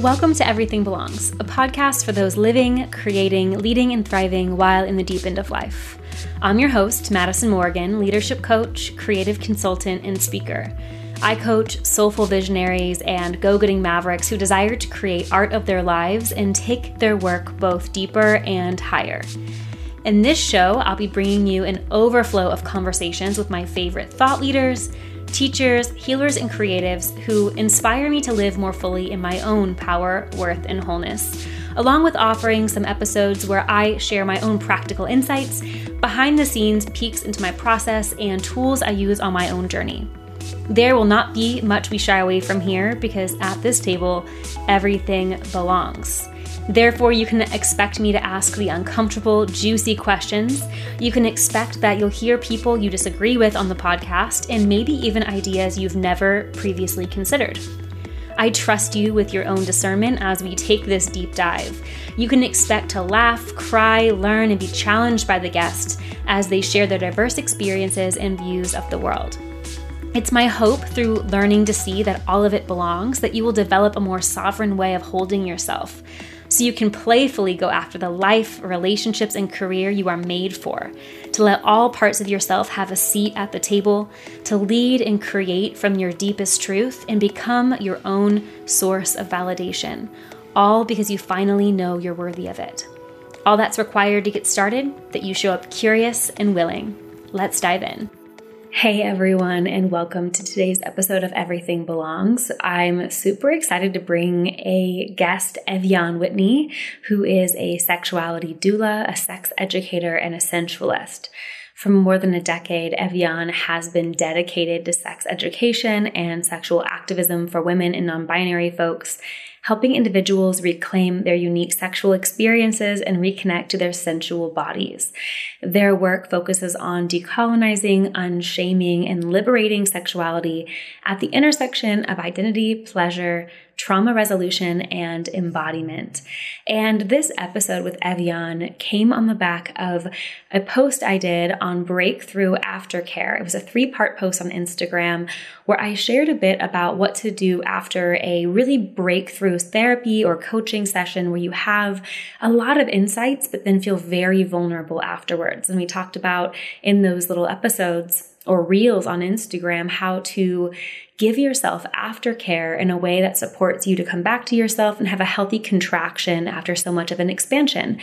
Welcome to Everything Belongs, a podcast for those living, creating, leading, and thriving while in the deep end of life. I'm your host, Madison Morgan, leadership coach, creative consultant, and speaker. I coach soulful visionaries and go-getting mavericks who desire to create art of their lives and take their work both deeper and higher. In this show, I'll be bringing you an overflow of conversations with my favorite thought leaders, teachers, healers, and creatives who inspire me to live more fully in my own power, worth, and wholeness, along with offering some episodes where I share my own practical insights, behind-the-scenes peeks into my process, and tools I use on my own journey. There will not be much we shy away from here because at this table, everything belongs. Therefore, you can expect me to ask the uncomfortable, juicy questions. You can expect that you'll hear people you disagree with on the podcast and maybe even ideas you've never previously considered. I trust you with your own discernment as we take this deep dive. You can expect to laugh, cry, learn, and be challenged by the guests as they share their diverse experiences and views of the world. It's my hope through learning to see that all of it belongs that you will develop a more sovereign way of holding yourself, so you can playfully go after the life, relationships, and career you are made for, to let all parts of yourself have a seat at the table, to lead and create from your deepest truth and become your own source of validation, all because you finally know you're worthy of it. All that's required to get started, that you show up curious and willing. Let's dive in. Hey everyone, and welcome to today's episode of Everything Belongs. I'm super excited to bring a guest, Evyan Whitney, who is a sexuality doula, a sex educator, and a sensualist. For more than a decade, Evyan has been dedicated to sex education and sexual activism for women and non-binary folks, helping individuals reclaim their unique sexual experiences and reconnect to their sensual bodies. Their work focuses on decolonizing, unshaming, and liberating sexuality at the intersection of identity, pleasure, trauma resolution, and embodiment. And this episode with Evyan came on the back of a post I did on breakthrough aftercare. It was a 3-part post on Instagram where I shared a bit about what to do after a really breakthrough therapy or coaching session where you have a lot of insights, but then feel very vulnerable afterwards. And we talked about in those little episodes or reels on Instagram how to give yourself aftercare in a way that supports you to come back to yourself and have a healthy contraction after so much of an expansion.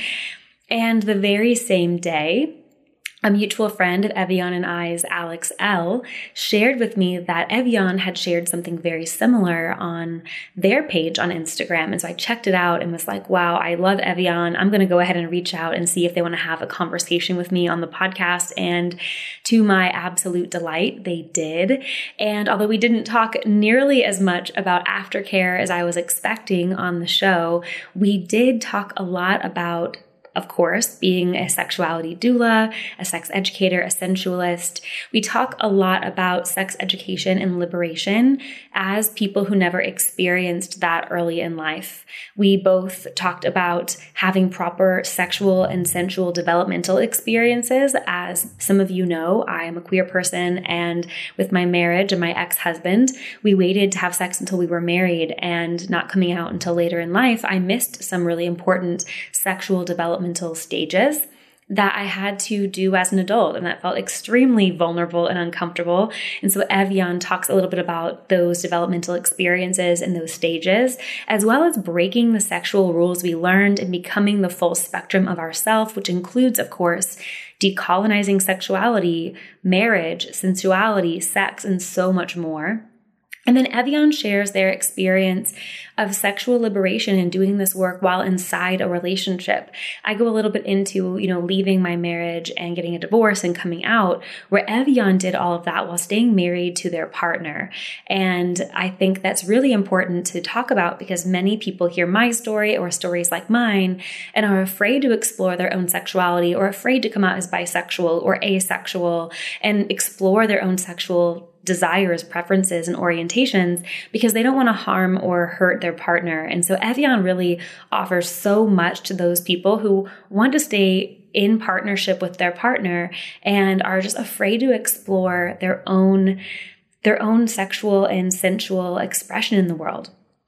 And the very same day, a mutual friend of Evyan and I's, Alex L., shared with me that Evyan had shared something very similar on their page on Instagram. And so I checked it out and was like, wow, I love Evyan. I'm going to go ahead and reach out and see if they want to have a conversation with me on the podcast. And to my absolute delight, they did. And although we didn't talk nearly as much about aftercare as I was expecting on the show, we did talk a lot about, of course, being a sexuality doula, a sex educator, a sensualist. We talk a lot about sex education and liberation as people who never experienced that early in life. We both talked about having proper sexual and sensual developmental experiences. As some of you know, I am a queer person, and with my marriage and my ex-husband, we waited to have sex until we were married and not coming out until later in life. I missed some really important sexual developmental stages that I had to do as an adult, and that felt extremely vulnerable and uncomfortable. And so Evyan talks a little bit about those developmental experiences and those stages, as well as breaking the sexual rules we learned and becoming the full spectrum of ourself, which includes, of course, decolonizing sexuality, marriage, sensuality, sex, and so much more. And then Evyan shares their experience of sexual liberation and doing this work while inside a relationship. I go a little bit into, leaving my marriage and getting a divorce and coming out, where Evyan did all of that while staying married to their partner. And I think that's really important to talk about because many people hear my story or stories like mine and are afraid to explore their own sexuality or afraid to come out as bisexual or asexual and explore their own sexual desires, preferences, and orientations because they don't want to harm or hurt their partner. And so Evyan really offers so much to those people who want to stay in partnership with their partner and are just afraid to explore their own sexual and sensual expression in the world.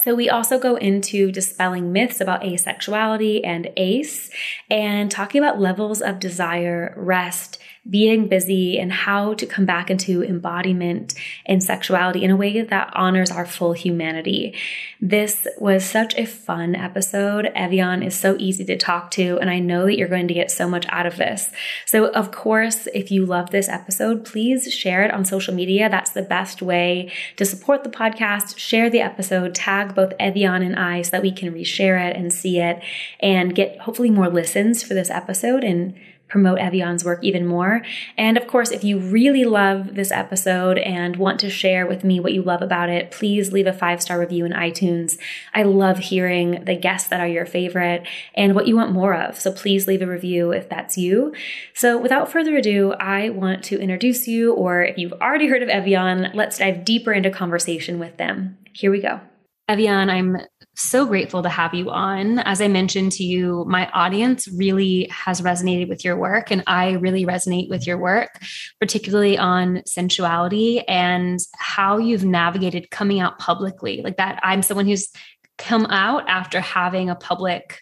So we also go into dispelling myths about asexuality and ACE and talking about levels of desire, rest, being busy, and how to come back into embodiment and sexuality in a way that honors our full humanity. This was such a fun episode. Evian is so easy to talk to, and I know that you're going to get so much out of this. So of course, if you love this episode, please share it on social media. That's the best way to support the podcast. Share the episode, tag both Evian and I so that we can reshare it and see it and get hopefully more listens for this episode and promote Evian's work even more. And of course, if you really love this episode and want to share with me what you love about it, please leave a 5-star review in iTunes. I love hearing the guests that are your favorite and what you want more of. So please leave a review if that's you. So without further ado, I want to introduce you, or if you've already heard of Evian, let's dive deeper into conversation with them. Here we go. Evian, I'm so grateful to have you on. As I mentioned to you, my audience really has resonated with your work, and I really resonate with your work, particularly on sensuality and how you've navigated coming out publicly. Like that, I'm someone who's come out after having a public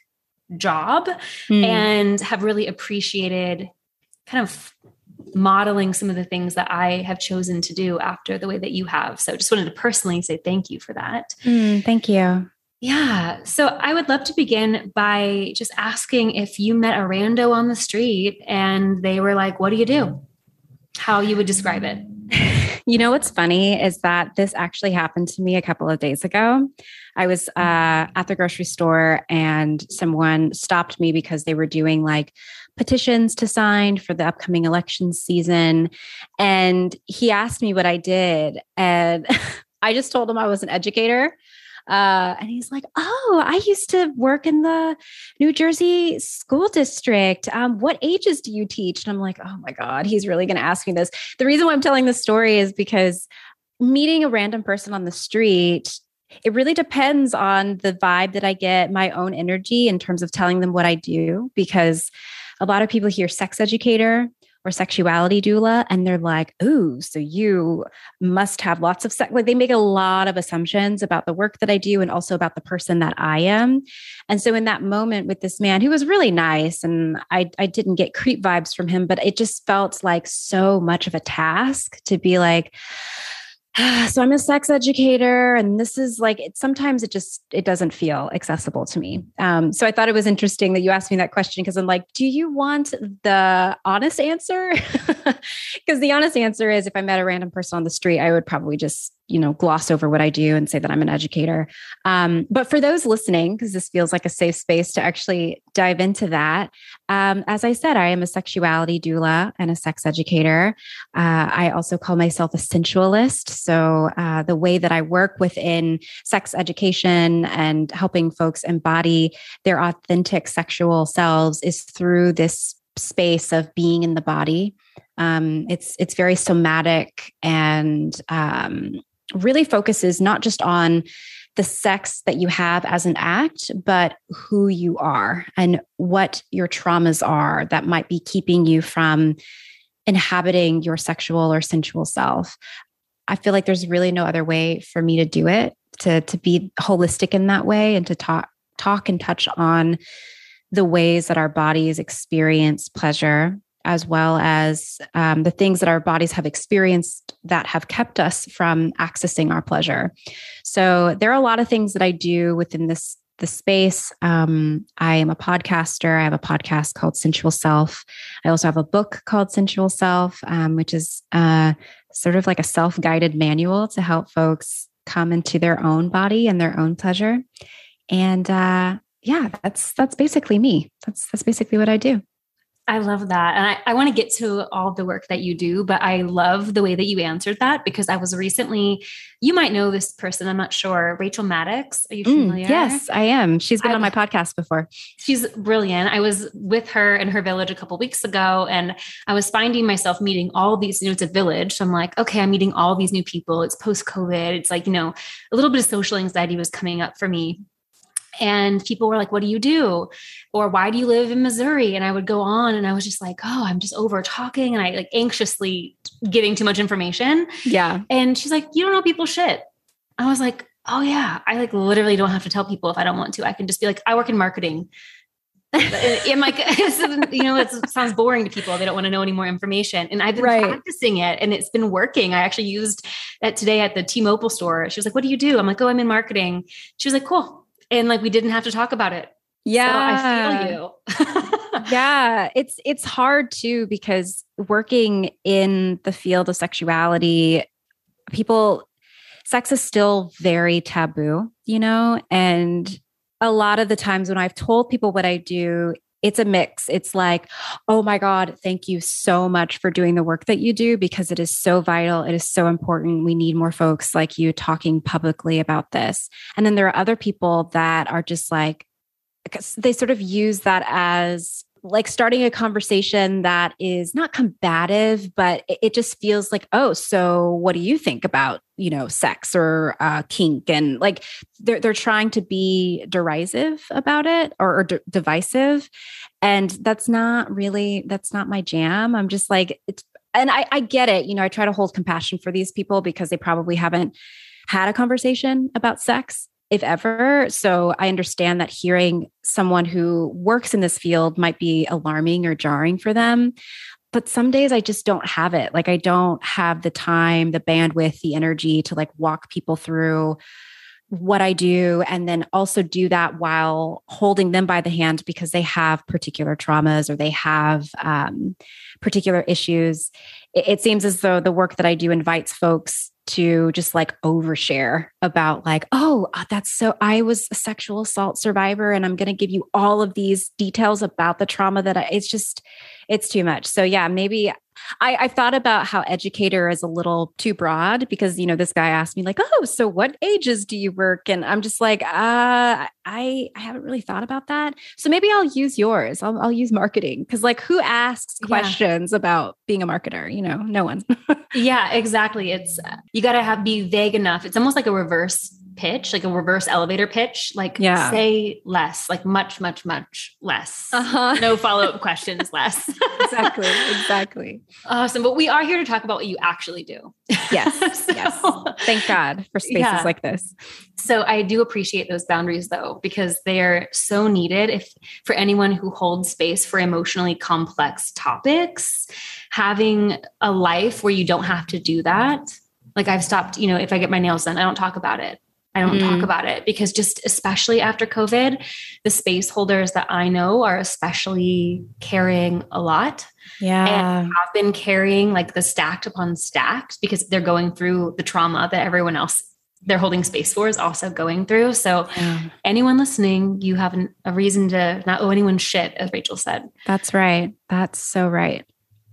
job and have really appreciated kind of modeling some of the things that I have chosen to do after the way that you have. So just wanted to personally say thank you for that. Thank you. Yeah. So I would love to begin by just asking if you met a rando on the street and they were like, what do you do? How you would describe it. You know, what's funny is that this actually happened to me a couple of days ago. I was at the grocery store and someone stopped me because they were doing like petitions to sign for the upcoming election season. And he asked me what I did. And I just told him I was an educator. And he's like, oh, I used to work in the New Jersey school district. What ages do you teach? And I'm like, oh my God, he's really going to ask me this. The reason why I'm telling this story is because meeting a random person on the street, it really depends on the vibe that I get, my own energy in terms of telling them what I do, because a lot of people hear sex educator or sexuality doula, and they're like, ooh, so you must have lots of sex. Like they make a lot of assumptions about the work that I do and also about the person that I am. And so in that moment with this man who was really nice, and I didn't get creep vibes from him, but it just felt like so much of a task to be like, so I'm a sex educator, and this is like, sometimes it doesn't feel accessible to me. So I thought it was interesting that you asked me that question, because I'm like, do you want the honest answer? Because the honest answer is, if I met a random person on the street, I would probably just, gloss over what I do and say that I'm an educator. But for those listening, because this feels like a safe space to actually dive into that. As I said, I am a sexuality doula and a sex educator. I also call myself a sensualist. So the way that I work within sex education and helping folks embody their authentic sexual selves is through this space of being in the body. It's very somatic and really focuses not just on the sex that you have as an act, but who you are and what your traumas are that might be keeping you from inhabiting your sexual or sensual self. I feel like there's really no other way for me to do it, to be holistic in that way, and to talk and touch on the ways that our bodies experience pleasure, as well as the things that our bodies have experienced that have kept us from accessing our pleasure. So there are a lot of things that I do within the space. I am a podcaster. I have a podcast called Sensual Self. I also have a book called Sensual Self, which is sort of like a self-guided manual to help folks come into their own body and their own pleasure. And that's basically me. That's basically what I do. I love that. And I want to get to all the work that you do, but I love the way that you answered that, because I was recently, you might know this person, I'm not sure, Rachel Maddox. Are you familiar? Yes, I am. She's been on my podcast before. She's brilliant. I was with her in her village a couple of weeks ago, and I was finding myself meeting all these, it's a village. So I'm like, okay, I'm meeting all these new people. It's post-COVID. It's like, a little bit of social anxiety was coming up for me. And people were like, what do you do? Or why do you live in Missouri? And I would go on, and I was just like, oh, I'm just over talking. And I like anxiously giving too much information. Yeah. And she's like, you don't know people's shit. I was like, Oh yeah. I like literally don't have to tell people if I don't want to. I can just be like, I work in marketing. I'm like, it sounds boring to people. They don't want to know any more information. And I've been practicing it and it's been working. I actually used that today at the T-Mobile store. She was like, what do you do? I'm like, oh, I'm in marketing. She was like, cool. And like, we didn't have to talk about it. Yeah. So I feel you. Yeah. It's hard too, because working in the field of sexuality, sex is still very taboo, and a lot of the times when I've told people what I do, it's a mix. It's like, oh my God, thank you so much for doing the work that you do, because it is so vital. It is so important. We need more folks like you talking publicly about this. And then there are other people that are just like, they sort of use that as like starting a conversation that is not combative, but it just feels like, oh, so what do you think about, sex or kink? And like they're trying to be derisive about it or divisive. And that's not my jam. I'm just like, and I get it. I try to hold compassion for these people because they probably haven't had a conversation about sex, if ever. So I understand that hearing someone who works in this field might be alarming or jarring for them. But some days I just don't have it. Like I don't have the time, the bandwidth, the energy to like walk people through what I do, and then also do that while holding them by the hand because they have particular traumas or they have particular issues. It seems as though the work that I do invites folks to just like overshare about like, oh, I was a sexual assault survivor and I'm going to give you all of these details about the trauma it's too much. So yeah, maybe I've thought about how educator is a little too broad because, this guy asked me like, oh, so what ages do you work? And I'm just like, I haven't really thought about that. So maybe I'll use yours. I'll use marketing. Cause like who asks questions about being a marketer? No one. Yeah, exactly. It's, you got to be vague enough. It's almost like a reverse pitch, like a reverse elevator pitch, like say less, like much, much, much less. No follow-up questions, less. Exactly. Awesome. But we are here to talk about what you actually do. Yes. Yes. Thank God for spaces like this. So I do appreciate those boundaries though, because they are so needed for anyone who holds space for emotionally complex topics, having a life where you don't have to do that. Like I've stopped, if I get my nails done, I don't talk about it. I don't talk about it because just especially after COVID, the space holders that I know are especially carrying a lot. Yeah. And have been carrying like the stacked upon stacked because they're going through the trauma that everyone else they're holding space for is also going through. So anyone listening, you have a reason to not owe anyone shit, as Rachel said. That's right. That's so right.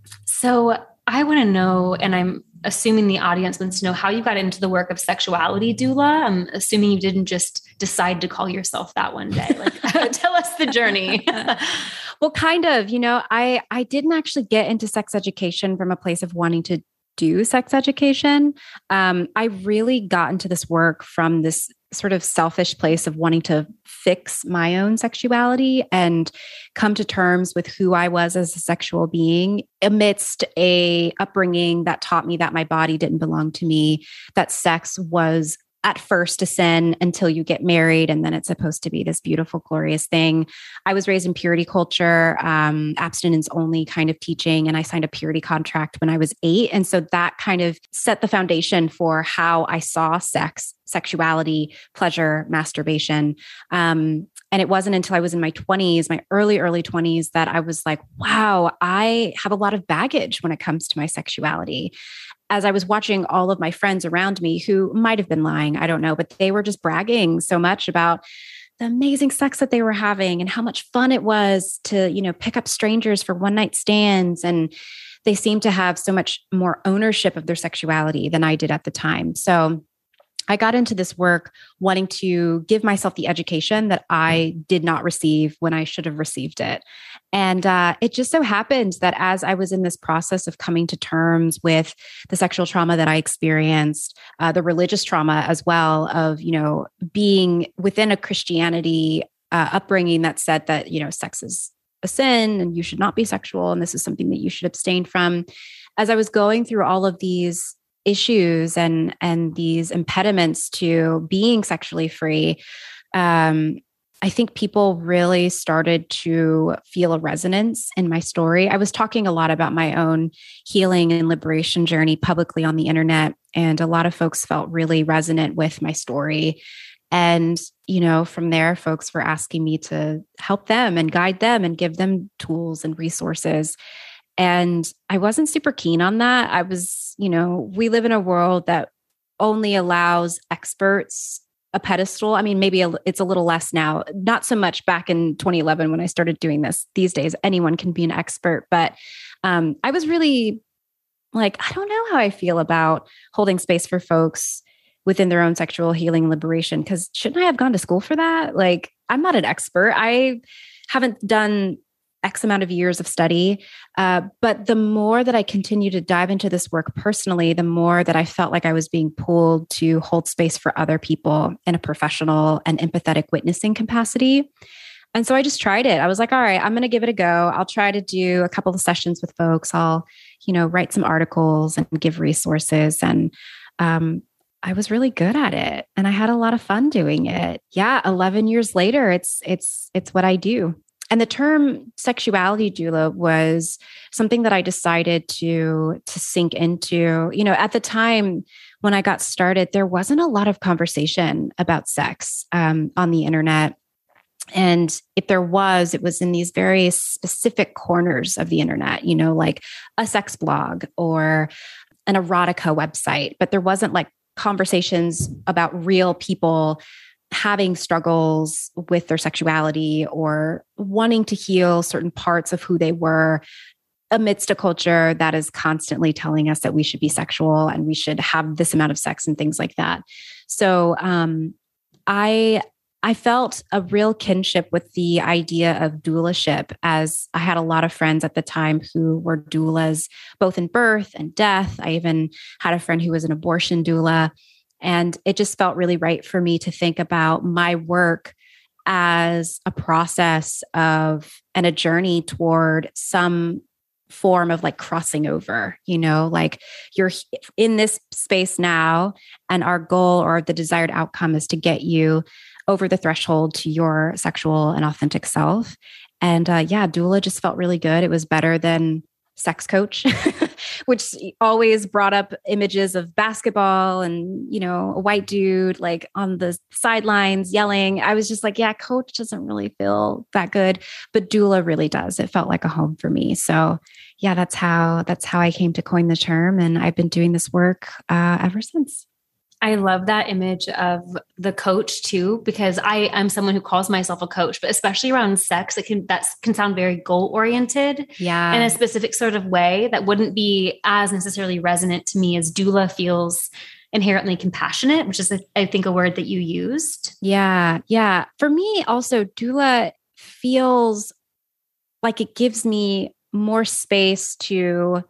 So I want to know, and I'm assuming the audience wants to know how you got into the work of sexuality doula. I'm assuming you didn't just decide to call yourself that one day. Like, tell us the journey. Well, kind of, I didn't actually get into sex education from a place of wanting to do sex education. I really got into this work from this sort of selfish place of wanting to fix my own sexuality and come to terms with who I was as a sexual being amidst a upbringing that taught me that my body didn't belong to me, that sex was at first a sin until you get married. And then it's supposed to be this beautiful, glorious thing. I was raised in purity culture, abstinence only kind of teaching. And I signed a purity contract when I was 8. And so that kind of set the foundation for how I saw sex, sexuality, pleasure, masturbation. And it wasn't until I was in my 20s, my early 20s, that I was like, wow, I have a lot of baggage when it comes to my sexuality. As I was watching all of my friends around me who might have been lying, I don't know, but they were just bragging so much about the amazing sex that they were having and how much fun it was to, pick up strangers for one night stands. And they seemed to have so much more ownership of their sexuality than I did at the time. So I got into this work wanting to give myself the education that I did not receive when I should have received it. And it just so happened that as I was in this process of coming to terms with the sexual trauma that I experienced, the religious trauma as well of, being within a Christianity upbringing that said that, sex is a sin and you should not be sexual and this is something that you should abstain from. As I was going through all of these issues and these impediments to being sexually free, I think people really started to feel a resonance in my story. I was talking a lot about my own healing and liberation journey publicly on the internet, and a lot of folks felt really resonant with my story. And, from there, folks were asking me to help them and guide them and give them tools and resources. And I wasn't super keen on that. I was, we live in a world that only allows experts a pedestal. I mean, maybe it's a little less now, not so much back in 2011 when I started doing this. These days, anyone can be an expert. But I was really like, I don't know how I feel about holding space for folks within their own sexual healing and liberation, because shouldn't I have gone to school for that? Like, I'm not an expert. I haven't done X amount of years of study. But the more that I continue to dive into this work personally, the more that I felt like I was being pulled to hold space for other people in a professional and empathetic witnessing capacity. And so I just tried it. I was like, all right, I'm going to give it a go. I'll try to do a couple of sessions with folks. I'll, write some articles and give resources. And I was really good at it. And I had a lot of fun doing it. Yeah. 11 years later, it's what I do. And the term sexuality doula was something that I decided to sink into. At the time when I got started, there wasn't a lot of conversation about sex on the internet. And if there was, it was in these very specific corners of the internet, like a sex blog or an erotica website. But there wasn't like conversations about real people having struggles with their sexuality or wanting to heal certain parts of who they were amidst a culture that is constantly telling us that we should be sexual and we should have this amount of sex and things like that. So I felt a real kinship with the idea of doulaship, as I had a lot of friends at the time who were doulas, both in birth and death. I even had a friend who was an abortion doula. And it just felt really right for me to think about my work as a process of and a journey toward some form of like crossing over, like you're in this space now, and our goal or the desired outcome is to get you over the threshold to your sexual and authentic self. And doula just felt really good. It was better than sex coach, which always brought up images of basketball and, a white dude like on the sidelines yelling. I was just like, yeah, coach doesn't really feel that good, but doula really does. It felt like a home for me. So yeah, that's how I came to coin the term. And I've been doing this work ever since. I love that image of the coach too, because I'm someone who calls myself a coach, but especially around sex, that can sound very goal oriented, in a specific sort of way that wouldn't be as necessarily resonant to me as doula feels inherently compassionate, which is, I think, a word that you used. Yeah. Yeah. For me also, doula feels like it gives me more space to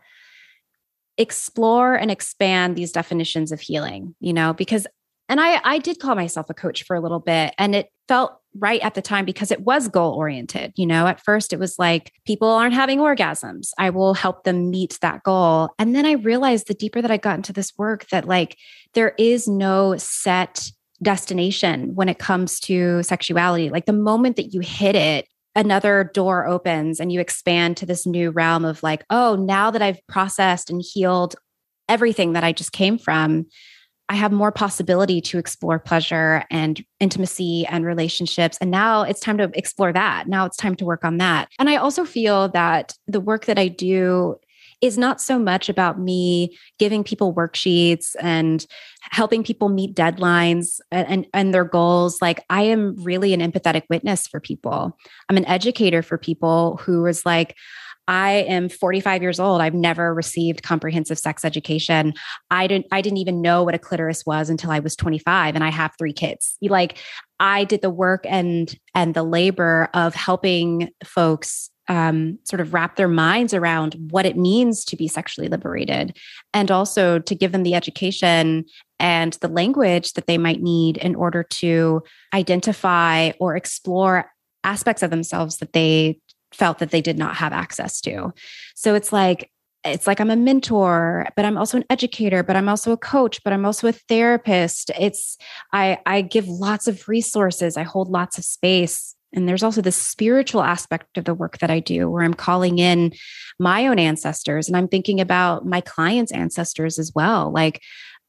explore and expand these definitions of healing, because, and I did call myself a coach for a little bit, and it felt right at the time because it was goal oriented. At first it was like, people aren't having orgasms, I will help them meet that goal. And then I realized the deeper that I got into this work that like, there is no set destination when it comes to sexuality. Like the moment that you hit it, another door opens and you expand to this new realm of like, oh, now that I've processed and healed everything that I just came from, I have more possibility to explore pleasure and intimacy and relationships. And now it's time to explore that. Now it's time to work on that. And I also feel that the work that I do is not so much about me giving people worksheets and helping people meet deadlines and their goals. Like I am really an empathetic witness for people. I'm an educator for people who is like, I am 45 years old. I've never received comprehensive sex education. I didn't even know what a clitoris was until I was 25, and I have 3 kids. Like I did the work and the labor of helping folks sort of wrap their minds around what it means to be sexually liberated, and also to give them the education and the language that they might need in order to identify or explore aspects of themselves that they felt that they did not have access to. So it's like, it's like I'm a mentor, but I'm also an educator, but I'm also a coach, but I'm also a therapist. I give lots of resources. I hold lots of space. And there's also the spiritual aspect of the work that I do where I'm calling in my own ancestors and I'm thinking about my clients' ancestors as well. Like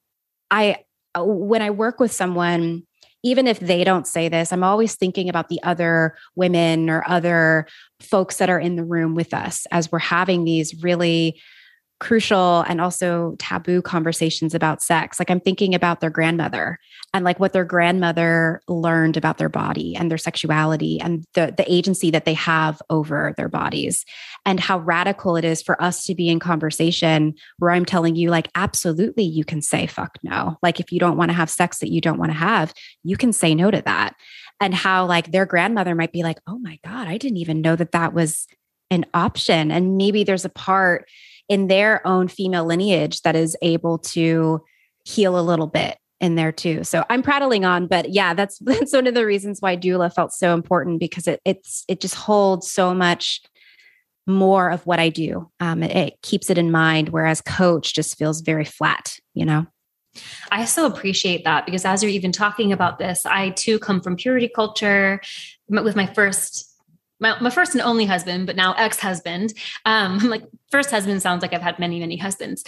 when I work with someone, even if they don't say this, I'm always thinking about the other women or other folks that are in the room with us as we're having these really crucial and also taboo conversations about sex. Like I'm thinking about their grandmother and like what their grandmother learned about their body and their sexuality and the agency that they have over their bodies and how radical it is for us to be in conversation where I'm telling you like, absolutely, you can say fuck no. Like if you don't want to have sex that you don't want to have, you can say no to that. And how like their grandmother might be like, oh my God, I didn't even know that that was an option. And maybe there's a part in their own female lineage that is able to heal a little bit in there too. So I'm prattling on, but yeah, that's one of the reasons why doula felt so important because it just holds so much more of what I do. It keeps it in mind, whereas coach just feels very flat, you know? I so appreciate that because as you're even talking about this, I too come from purity culture with my first and only husband, but now ex-husband. Like first husband sounds like I've had many, many husbands.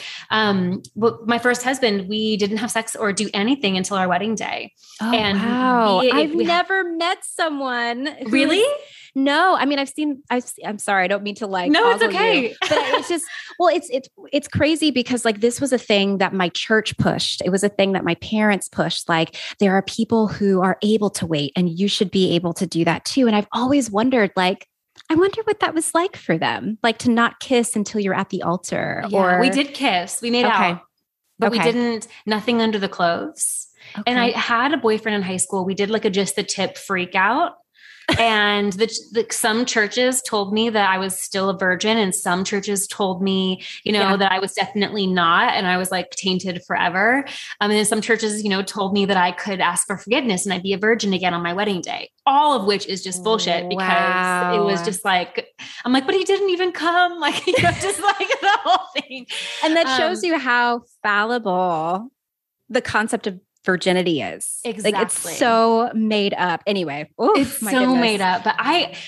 But my first husband, we didn't have sex or do anything until our wedding day. Oh, and wow. I've never met someone. Really? No, I mean, I'm sorry. I don't mean to like, no, it's okay. You, but it's just, well, it's crazy because like, this was a thing that my church pushed. It was a thing that my parents pushed. Like there are people who are able to wait and you should be able to do that too. And I've always wondered, like, I wonder what that was like for them, like to not kiss until you're at the altar. Yeah, we did kiss. We made out, but we didn't, nothing under the clothes. Okay. And I had a boyfriend in high school. We did like just the tip freak out. And some churches told me that I was still a virgin and some churches told me, that I was definitely not. And I was like tainted forever. And then some churches, told me that I could ask for forgiveness and I'd be a virgin again on my wedding day, all of which is just bullshit because it was just like, I'm like, but he didn't even come. Like, just like the whole thing. And that shows you how fallible the concept of virginity is. Exactly. Like it's so made up. Anyway, it's so made up. But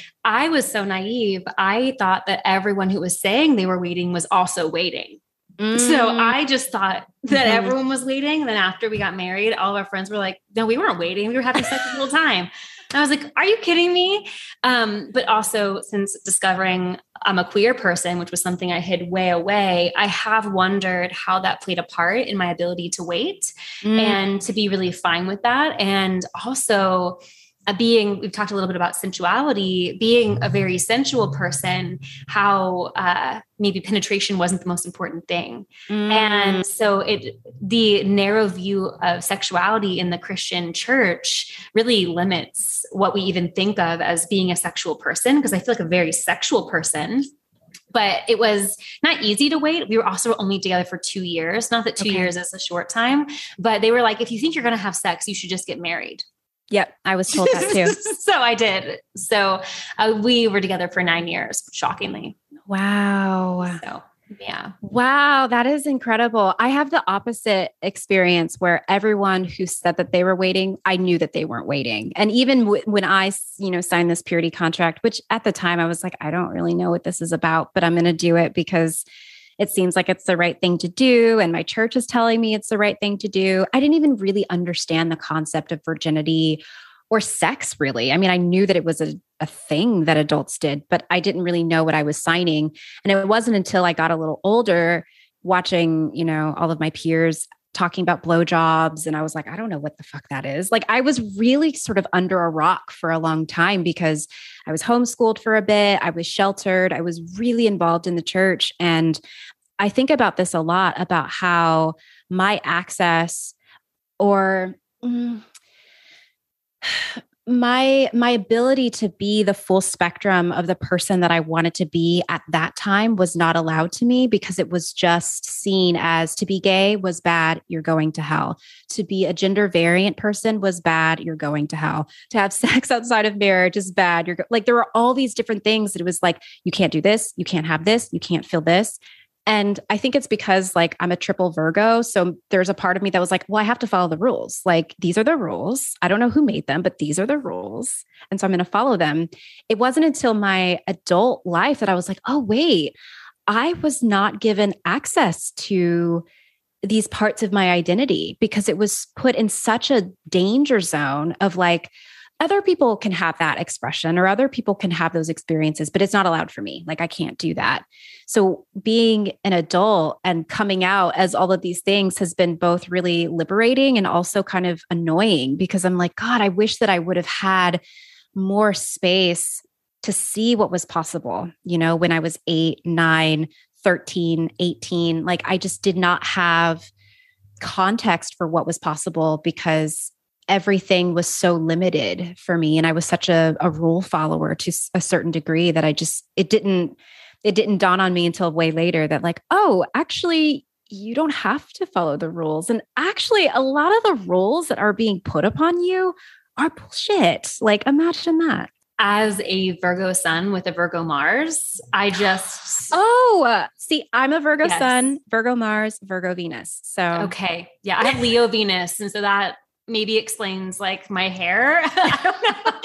I was so naive. I thought that everyone who was saying they were waiting was also waiting. So I just thought that everyone was waiting. And then after we got married, all of our friends were like, no, we weren't waiting. We were having such a cool time. And I was like, are you kidding me? But also since discovering I'm a queer person, which was something I hid way away, I have wondered how that played a part in my ability to wait and to be really fine with that. And also we've talked a little bit about sensuality, being a very sensual person, how maybe penetration wasn't the most important thing. And so the narrow view of sexuality in the Christian church really limits what we even think of as being a sexual person, because I feel like a very sexual person. But it was not easy to wait. We were also only together for 2 years. Not that 2 years is a short time, but they were like, if you think you're going to have sex, you should just get married. Yep. I was told that too. So I did. So we were together for 9 years, shockingly. Wow. So yeah. Wow. That is incredible. I have the opposite experience where everyone who said that they were waiting, I knew that they weren't waiting. And even when I, signed this purity contract, which at the time I was like, I don't really know what this is about, but I'm going to do it because it seems like it's the right thing to do. And my church is telling me it's the right thing to do. I didn't even really understand the concept of virginity or sex, really. I mean, I knew that it was a thing that adults did, but I didn't really know what I was signing. And it wasn't until I got a little older watching, all of my peers talking about blowjobs. And I was like, I don't know what the fuck that is. Like I was really sort of under a rock for a long time because I was homeschooled for a bit. I was sheltered. I was really involved in the church. And I think about this a lot, about how my access or my ability to be the full spectrum of the person that I wanted to be at that time was not allowed to me because it was just seen as to be gay was bad, you're going to hell. To be a gender variant person was bad, you're going to hell. To have sex outside of marriage is bad. Like there were all these different things that it was like, you can't do this, you can't have this, you can't feel this. And I think it's because like I'm a triple Virgo. So there's a part of me that was like, well, I have to follow the rules. Like these are the rules. I don't know who made them, but these are the rules. And so I'm going to follow them. It wasn't until my adult life that I was like, oh, wait, I was not given access to these parts of my identity because it was put in such a danger zone of like, other people can have that expression or other people can have those experiences, but it's not allowed for me. Like I can't do that. So being an adult and coming out as all of these things has been both really liberating and also kind of annoying because I'm like, God, I wish that I would have had more space to see what was possible. You know, when I was 8, 9, 13, 18, like I just did not have context for what was possible because everything was so limited for me. And I was such a rule follower to a certain degree that it didn't dawn on me until way later that like, oh, actually, you don't have to follow the rules. And actually, a lot of the rules that are being put upon you are bullshit. Like, imagine that. As a Virgo sun with a Virgo Mars, I just... Oh, see, I'm a Virgo sun, Virgo Mars, Virgo Venus. So, okay. Yeah. I have Leo Venus. And so that maybe explains like my hair. I don't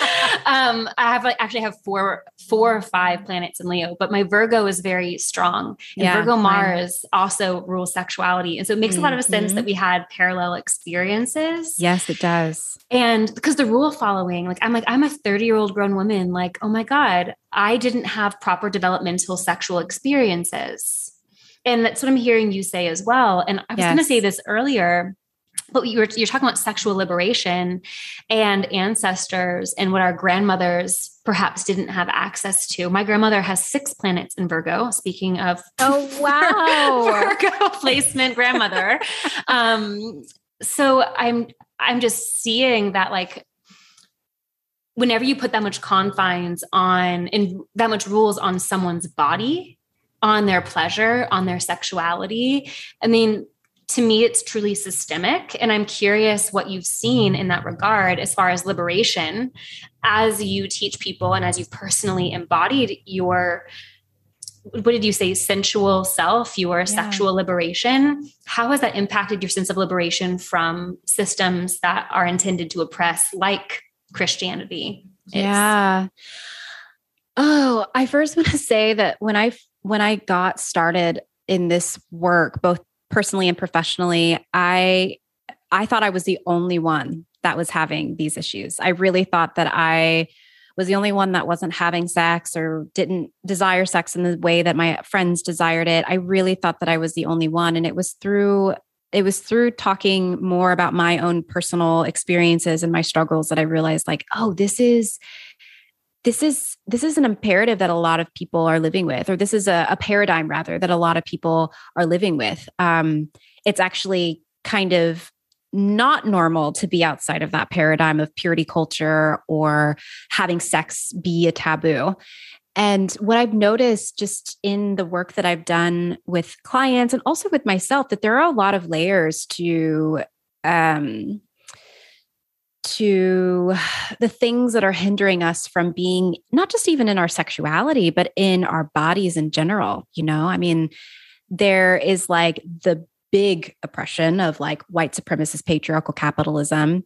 know. I have actually have four or five planets in Leo, but my Virgo is very strong. And Virgo Mars also rules sexuality. And so it makes a lot of sense that we had parallel experiences. Yes, it does. And because the rule following, I'm a 30-year-old grown woman, like, oh my God, I didn't have proper developmental sexual experiences. And that's what I'm hearing you say as well. And I was going to say this earlier, but you're talking about sexual liberation and ancestors and what our grandmothers perhaps didn't have access to. My grandmother has 6 planets in Virgo. Speaking of, oh wow, Virgo placement grandmother. So I'm just seeing that like whenever you put that much confines on and that much rules on someone's body, on their pleasure, on their sexuality, I mean, to me, it's truly systemic. And I'm curious what you've seen in that regard as far as liberation, as you teach people and as you've personally embodied your, what did you say, sensual self, your sexual liberation. How has that impacted your sense of liberation from systems that are intended to oppress, like Christianity is? Yeah. Oh, I first want to say that when I got started in this work, both personally and professionally, I thought I was the only one that was having these issues. I really thought that I was the only one that wasn't having sex or didn't desire sex in the way that my friends desired it. I really thought that I was the only one. And it was through talking more about my own personal experiences and my struggles that I realized like, oh, this is an imperative that a lot of people are living with, or this is a paradigm rather that a lot of people are living with. It's actually kind of not normal to be outside of that paradigm of purity culture or having sex be a taboo. And what I've noticed just in the work that I've done with clients and also with myself, that there are a lot of layers to the things that are hindering us from being not just even in our sexuality, but in our bodies in general. You know, I mean, there is like the big oppression of like white supremacist patriarchal capitalism,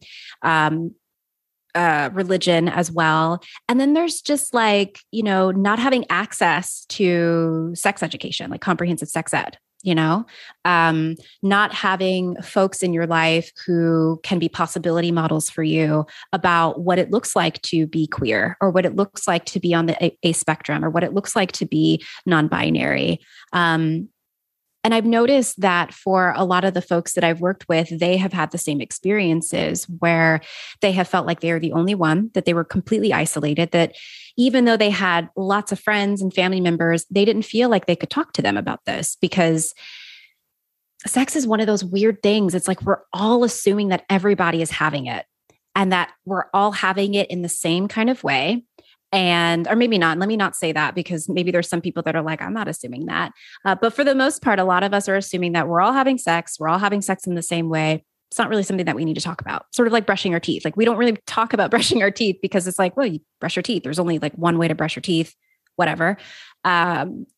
religion as well. And then there's just like, you know, not having access to sex education, like comprehensive sex ed. You know, not having folks in your life who can be possibility models for you about what it looks like to be queer or what it looks like to be on the A spectrum or what it looks like to be non-binary. And I've noticed that for a lot of the folks that I've worked with, they have had the same experiences where they have felt like they are the only one, that they were completely isolated, that even though they had lots of friends and family members, they didn't feel like they could talk to them about this because sex is one of those weird things. It's like we're all assuming that everybody is having it and that we're all having it in the same kind of way. And, or maybe not, let me not say that because maybe there's some people that are like, I'm not assuming that. But for the most part, a lot of us are assuming that we're all having sex. We're all having sex in the same way. It's not really something that we need to talk about. Sort of like brushing our teeth. Like we don't really talk about brushing our teeth because it's like, well, you brush your teeth. There's only like one way to brush your teeth, whatever.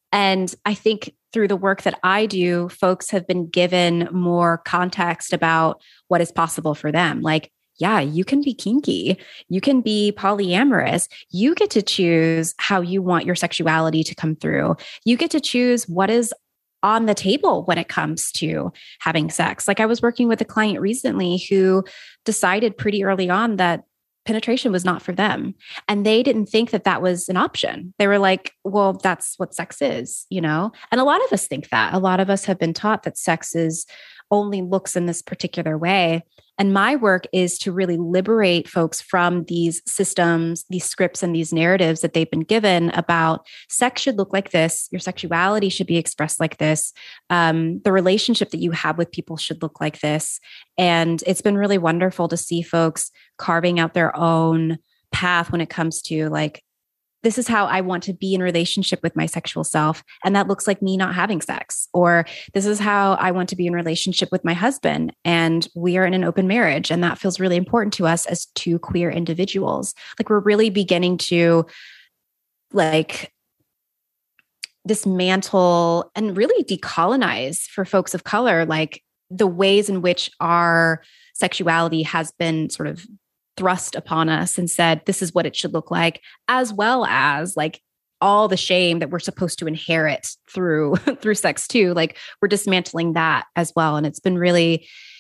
And I think through the work that I do, folks have been given more context about what is possible for them. Like, yeah, you can be kinky, you can be polyamorous, you get to choose how you want your sexuality to come through. You get to choose what is on the table when it comes to having sex. Like I was working with a client recently who decided pretty early on that penetration was not for them. And they didn't think that that was an option. They were like, well, that's what sex is, you know? And a lot of us think that. A lot of us have been taught that sex is only looks in this particular way. And my work is to really liberate folks from these systems, these scripts, and these narratives that they've been given about sex should look like this. Your sexuality should be expressed like this. The relationship that you have with people should look like this. And it's been really wonderful to see folks carving out their own path when it comes to like, this is how I want to be in relationship with my sexual self. And that looks like me not having sex. Or this is how I want to be in relationship with my husband. And we are in an open marriage. And that feels really important to us as two queer individuals. Like we're really beginning to like dismantle and really decolonize for folks of color, like the ways in which our sexuality has been sort of thrust upon us and said, this is what it should look like, as well as like all the shame that we're supposed to inherit through sex too. Like we're dismantling that as well. And it's been really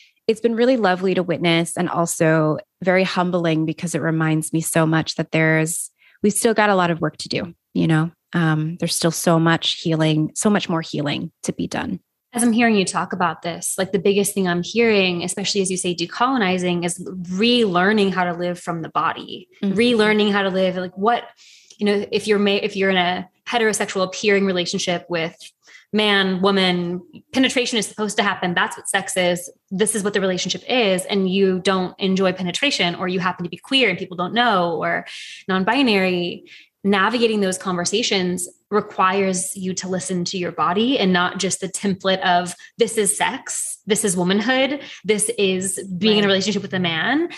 lovely to witness and also very humbling because it reminds me so much that we've still got a lot of work to do, you know? There's still so much healing, so much more healing to be done. As I'm hearing you talk about this, like the biggest thing I'm hearing, especially as you say decolonizing, is relearning how to live from the body, relearning how to live like what, you know, if you're in a heterosexual appearing relationship with man, woman, penetration is supposed to happen. That's what sex is. This is what the relationship is. And you don't enjoy penetration, or you happen to be queer and people don't know, or non-binary. Navigating those conversations requires you to listen to your body and not just the template of this is sex, this is womanhood, this is being in a relationship with a man.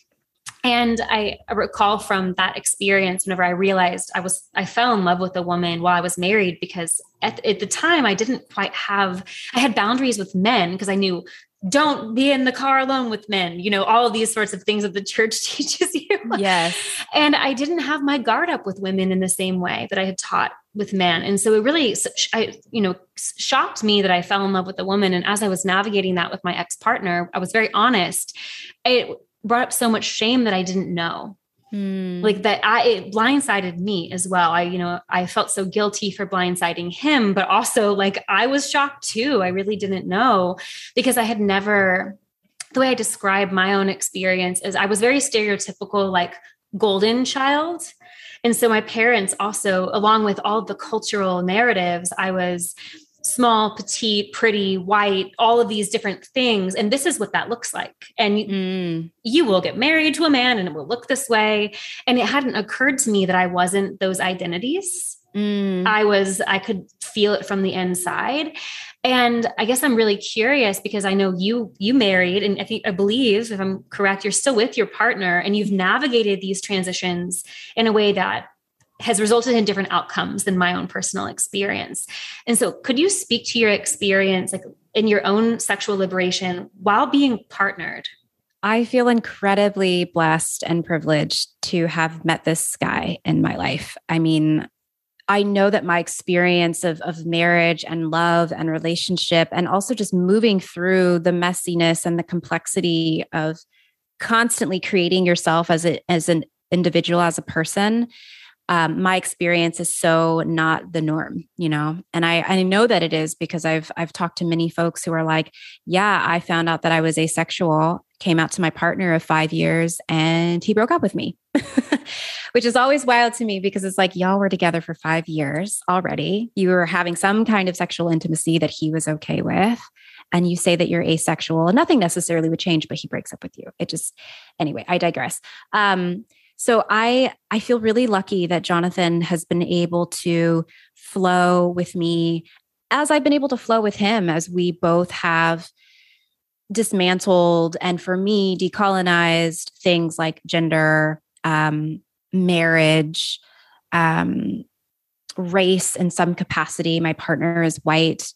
And I recall from that experience, whenever I realized I fell in love with a woman while I was married, because at the time I had boundaries with men because I knew don't be in the car alone with men, you know, all of these sorts of things that the church teaches you. Yes. And I didn't have my guard up with women in the same way that I had taught with men. And so it really, shocked me that I fell in love with a woman. And as I was navigating that with my ex-partner, I was very honest. It brought up so much shame that I didn't know. Like that it blindsided me as well. I felt so guilty for blindsiding him, but also like I was shocked too. I really didn't know because I had never, the way I describe my own experience is I was very stereotypical, like golden child. And so my parents also, along with all of the cultural narratives, I was small, petite, pretty, white, all of these different things. And this is what that looks like. And you will get married to a man and it will look this way. And it hadn't occurred to me that I wasn't those identities. I could feel it from the inside. And I guess I'm really curious because I know you married, and I believe, if I'm correct, you're still with your partner and you've navigated these transitions in a way that has resulted in different outcomes than my own personal experience. And so could you speak to your experience like in your own sexual liberation while being partnered? I feel incredibly blessed and privileged to have met this guy in my life. I mean, I know that my experience of marriage and love and relationship, and also just moving through the messiness and the complexity of constantly creating yourself as an individual, as a person, my experience is so not the norm, you know, and I know that it is because I've talked to many folks who are like, yeah, I found out that I was asexual, came out to my partner of 5 years and he broke up with me, which is always wild to me because it's like, y'all were together for 5 years already. You were having some kind of sexual intimacy that he was okay with. And you say that you're asexual and nothing necessarily would change, but he breaks up with you. Anyway, I digress. So I feel really lucky that Jonathan has been able to flow with me as I've been able to flow with him, as we both have dismantled and, for me, decolonized things like gender, marriage, race in some capacity. My partner is white,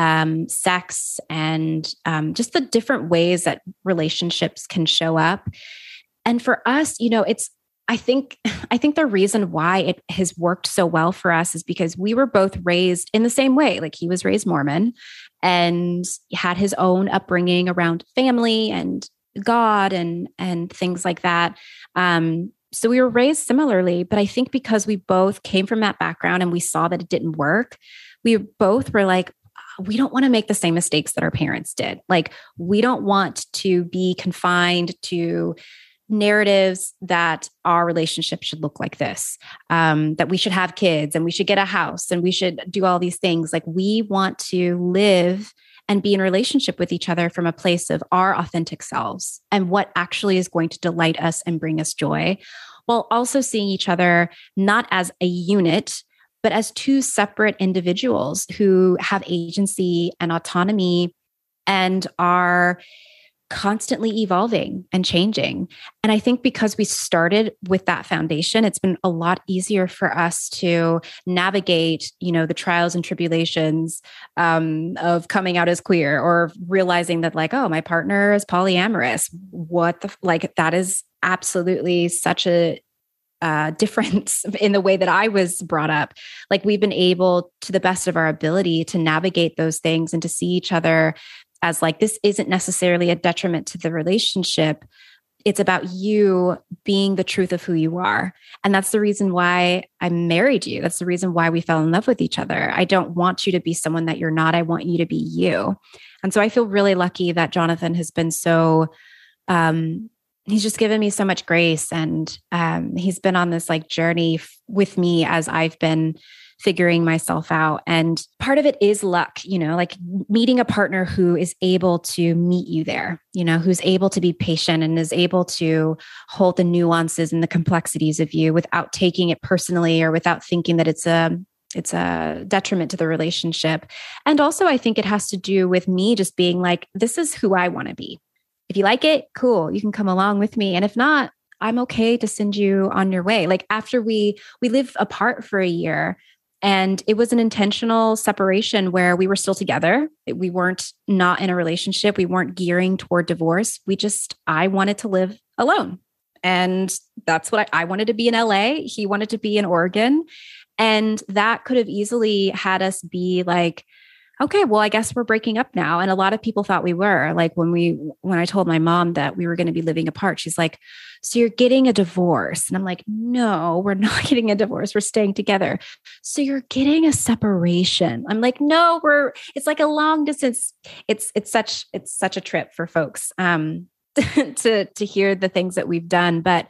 sex, and just the different ways that relationships can show up. And for us, I think the reason why it has worked so well for us is because we were both raised in the same way. Like, he was raised Mormon and had his own upbringing around family and God and things like that. So we were raised similarly, but I think because we both came from that background and we saw that it didn't work, we both were like, we don't want to make the same mistakes that our parents did. Like, we don't want to be confined to narratives that our relationship should look like this, that we should have kids and we should get a house and we should do all these things. Like, we want to live and be in relationship with each other from a place of our authentic selves and what actually is going to delight us and bring us joy, while also seeing each other not as a unit, but as two separate individuals who have agency and autonomy and are constantly evolving and changing. And I think because we started with that foundation, it's been a lot easier for us to navigate, the trials and tribulations of coming out as queer, or realizing that, like, oh, my partner is polyamorous. That is absolutely such a difference in the way that I was brought up. Like, we've been able, to the best of our ability, to navigate those things and to see each other as like, this isn't necessarily a detriment to the relationship. It's about you being the truth of who you are. And that's the reason why I married you. That's the reason why we fell in love with each other. I don't want you to be someone that you're not. I want you to be you. And so I feel really lucky that Jonathan has been so, he's just given me so much grace. And he's been on this like journey with me as I've been figuring myself out. And part of it is luck, like meeting a partner who is able to meet you there, who's able to be patient and is able to hold the nuances and the complexities of you without taking it personally or without thinking that it's a detriment to the relationship. And also, I think it has to do with me just being like, this is who I want to be. If you like it, cool, you can come along with me. And if not, I'm okay to send you on your way. Like, after we lived apart for a year, and it was an intentional separation where we were still together. We weren't not in a relationship. We weren't gearing toward divorce. I wanted to live alone. And that's what I wanted to be in LA. He wanted to be in Oregon. And that could have easily had us be like, okay, well, I guess we're breaking up now. And a lot of people thought we were. Like, when I told my mom that we were going to be living apart, she's like, so you're getting a divorce? And I'm like, no, we're not getting a divorce. We're staying together. So you're getting a separation. I'm like, no, it's like a long distance. It's such a trip for folks to hear the things that we've done. But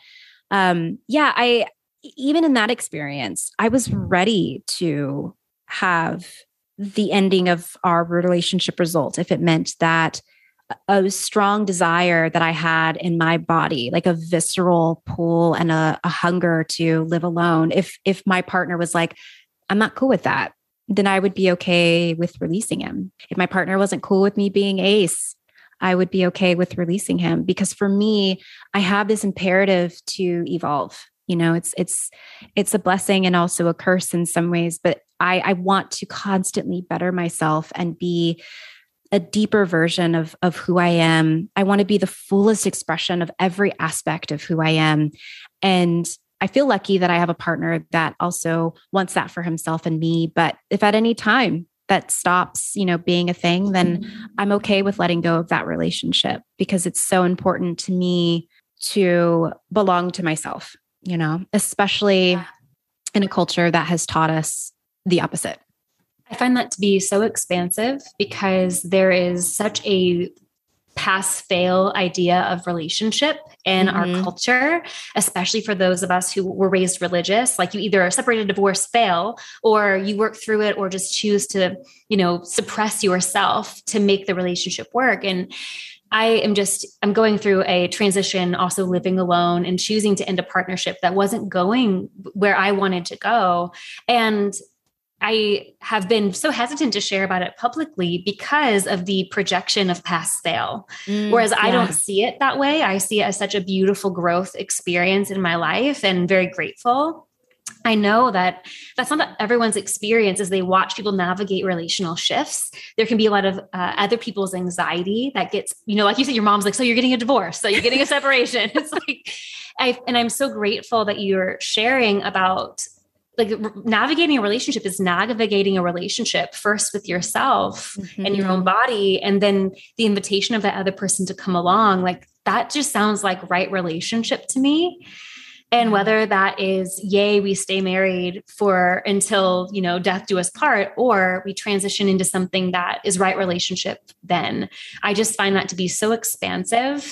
even in that experience, I was ready to have the ending of our relationship result if it meant that a strong desire that I had in my body, like a visceral pull and a hunger to live alone. If my partner was like, I'm not cool with that, then I would be okay with releasing him. If my partner wasn't cool with me being ace, I would be okay with releasing him. Because for me, I have this imperative to evolve. It's a blessing and also a curse in some ways, but I want to constantly better myself and be a deeper version of who I am. I want to be the fullest expression of every aspect of who I am. And I feel lucky that I have a partner that also wants that for himself and me. But if at any time that stops, being a thing, then I'm okay with letting go of that relationship, because it's so important to me to belong to myself, especially in a culture that has taught us the opposite. I find that to be so expansive, because there is such a pass-fail idea of relationship in our culture, especially for those of us who were raised religious. Like, you either separated, divorce, fail, or you work through it, or just choose to, suppress yourself to make the relationship work. And I'm going through a transition, also living alone and choosing to end a partnership that wasn't going where I wanted to go. And I have been so hesitant to share about it publicly because of the projection of pass fail. Whereas I don't see it that way. I see it as such a beautiful growth experience in my life, and very grateful. I know that that's not everyone's experience as they watch people navigate relational shifts. There can be a lot of other people's anxiety that gets, like you said, your mom's like, so you're getting a divorce, so you're getting a separation. It's like, I'm so grateful that you're sharing about like navigating a relationship is navigating a relationship first with yourself and your own body. And then the invitation of that other person to come along, like that just sounds like right relationship to me. And whether that is, yay, we stay married for until, death do us part, or we transition into something that is right relationship, then I just find that to be so expansive.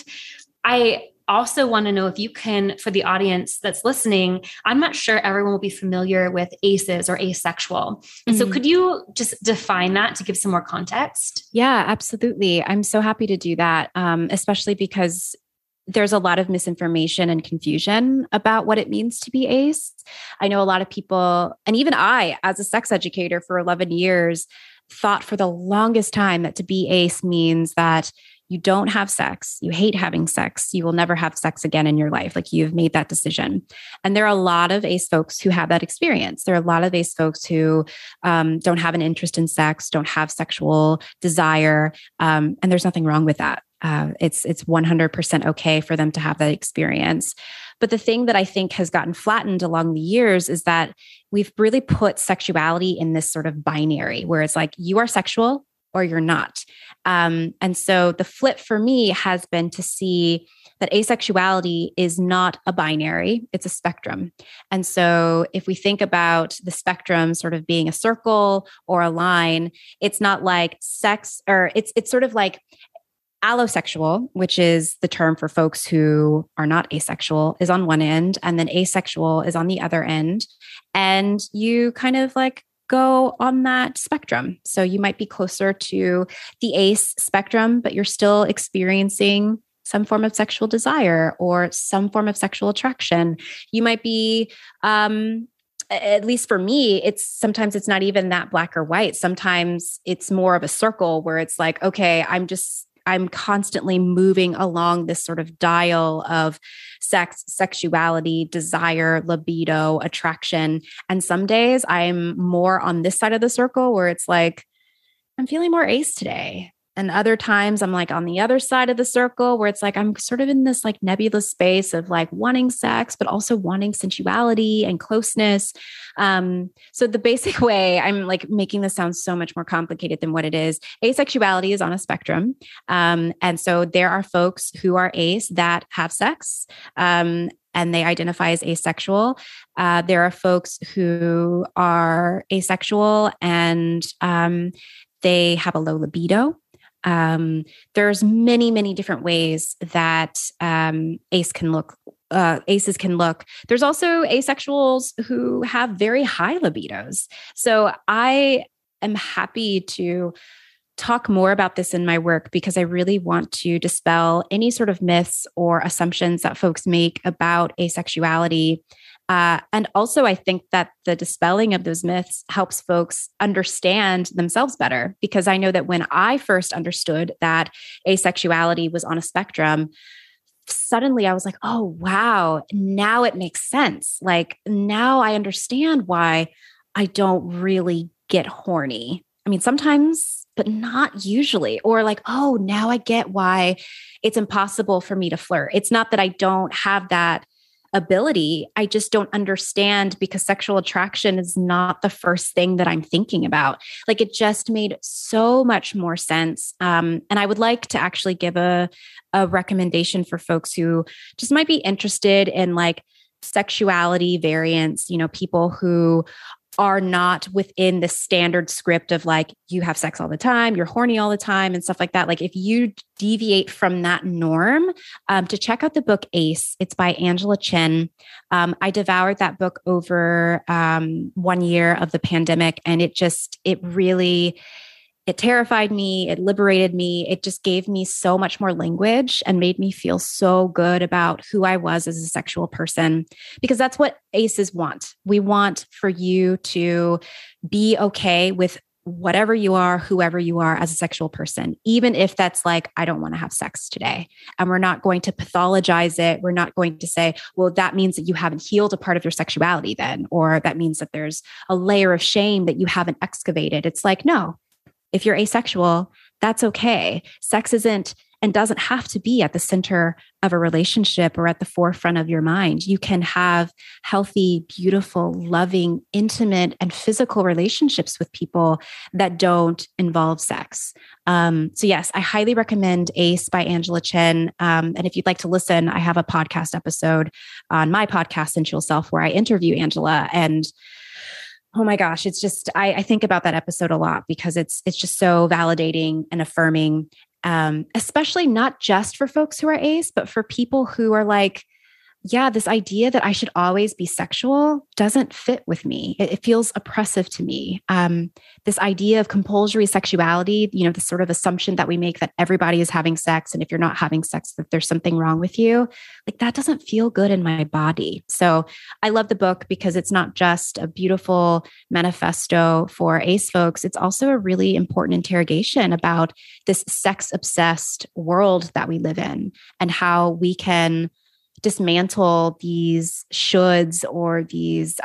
I also want to know if you can, for the audience that's listening, I'm not sure everyone will be familiar with ACEs or asexual. And so could you just define that to give some more context? Yeah, absolutely. I'm so happy to do that, especially because there's a lot of misinformation and confusion about what it means to be ace. I know a lot of people, and even I, as a sex educator for 11 years, thought for the longest time that to be ace means that you don't have sex, you hate having sex, you will never have sex again in your life. Like you've made that decision. And there are a lot of ace folks who have that experience. There are a lot of ace folks who don't have an interest in sex, don't have sexual desire. And there's nothing wrong with that. It's 100% okay for them to have that experience. But the thing that I think has gotten flattened along the years is that we've really put sexuality in this sort of binary where it's like, you are sexual or you're not. And so the flip for me has been to see that asexuality is not a binary, it's a spectrum. And so if we think about the spectrum sort of being a circle or a line, it's not like sex, or it's sort of like allosexual, which is the term for folks who are not asexual, is on one end, and then asexual is on the other end. And you kind of like go on that spectrum. So you might be closer to the ace spectrum, but you're still experiencing some form of sexual desire or some form of sexual attraction. You might be, at least for me, sometimes it's not even that black or white. Sometimes it's more of a circle where it's like, okay, I'm constantly moving along this sort of dial of sex, sexuality, desire, libido, attraction. And some days I'm more on this side of the circle where it's like, I'm feeling more ace today. And other times I'm like on the other side of the circle where it's like, I'm sort of in this like nebulous space of like wanting sex, but also wanting sensuality and closeness. So the basic way, I'm like making this sound so much more complicated than what it is. Asexuality is on a spectrum. And so there are folks who are ace that have sex, and they identify as asexual. There are folks who are asexual and they have a low libido. There's many, many different ways that aces can look. There's also asexuals who have very high libidos. So I am happy to talk more about this in my work because I really want to dispel any sort of myths or assumptions that folks make about asexuality. And also, I think that the dispelling of those myths helps folks understand themselves better, because I know that when I first understood that asexuality was on a spectrum, suddenly I was like, oh, wow, now it makes sense. Like now I understand why I don't really get horny. I mean, sometimes, but not usually. Or like, oh, now I get why it's impossible for me to flirt. It's not that I don't have that ability. I just don't understand because sexual attraction is not the first thing that I'm thinking about. Like it just made so much more sense. And I would like to actually give a recommendation for folks who just might be interested in like sexuality variants, people who are not within the standard script of like, you have sex all the time, you're horny all the time and stuff like that. Like if you deviate from that norm, to check out the book Ace. It's by Angela Chin. I devoured that book over 1 year of the pandemic, and it terrified me. It liberated me. It just gave me so much more language and made me feel so good about who I was as a sexual person, because that's what aces want. We want for you to be okay with whatever you are, whoever you are as a sexual person, even if that's like, I don't want to have sex today. And we're not going to pathologize it. We're not going to say, well, that means that you haven't healed a part of your sexuality then, or that means that there's a layer of shame that you haven't excavated. It's like, no, if you're asexual, that's okay. Sex isn't and doesn't have to be at the center of a relationship or at the forefront of your mind. You can have healthy, beautiful, loving, intimate, and physical relationships with people that don't involve sex. So yes, I highly recommend Ace by Angela Chen. And if you'd like to listen, I have a podcast episode on my podcast, Sensual Self, where I interview Angela. And oh my gosh, it's just, I think about that episode a lot because it's just so validating and affirming. Especially not just for folks who are ace, but for people who are like, yeah, this idea that I should always be sexual doesn't fit with me. It feels oppressive to me. This idea of compulsory sexuality, the sort of assumption that we make that everybody is having sex. And if you're not having sex, that there's something wrong with you. Like that doesn't feel good in my body. So I love the book because it's not just a beautiful manifesto for ace folks. It's also a really important interrogation about this sex obsessed world that we live in and how we can dismantle these shoulds or these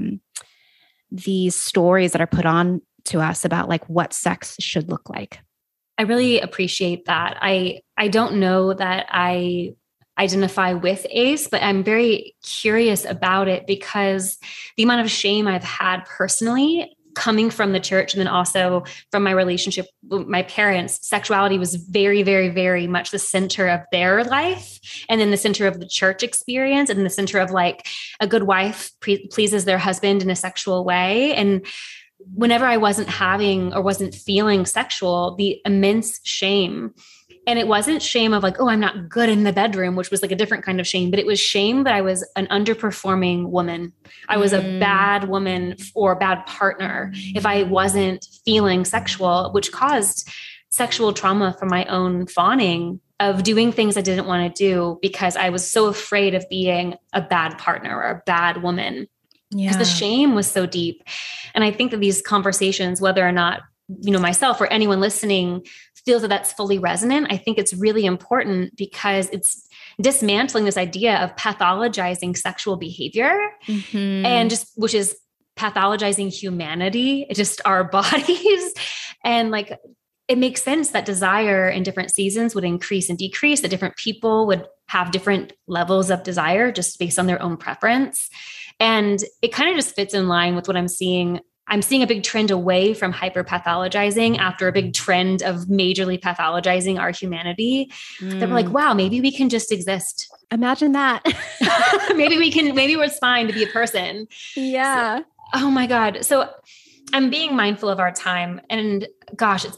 stories that are put on to us about like what sex should look like. I really appreciate that. I don't know that I identify with ace, but I'm very curious about it because the amount of shame I've had personally coming from the church and then also from my relationship with my parents, sexuality was very, very, very much the center of their life. And then the center of the church experience and the center of like a good wife pleases their husband in a sexual way. And whenever I wasn't having or wasn't feeling sexual, the immense shame. And it wasn't shame of like, oh, I'm not good in the bedroom, which was like a different kind of shame, but it was shame that I was an underperforming woman. I was a bad woman or a bad partner if I wasn't feeling sexual, which caused sexual trauma from my own fawning of doing things I didn't want to do because I was so afraid of being a bad partner or a bad woman. Because the shame was so deep. And I think that these conversations, whether or not, myself or anyone listening feels that that's fully resonant, I think it's really important because it's dismantling this idea of pathologizing sexual behavior and which is pathologizing humanity, just our bodies. And like, it makes sense that desire in different seasons would increase and decrease, that different people would have different levels of desire just based on their own preference. And it kind of just fits in line with what I'm seeing. I'm seeing a big trend away from hyper-pathologizing after a big trend of majorly pathologizing our humanity. That we're like, wow, maybe we can just exist. Imagine that. maybe it's fine to be a person. Yeah. So, oh my God. So I'm being mindful of our time and gosh,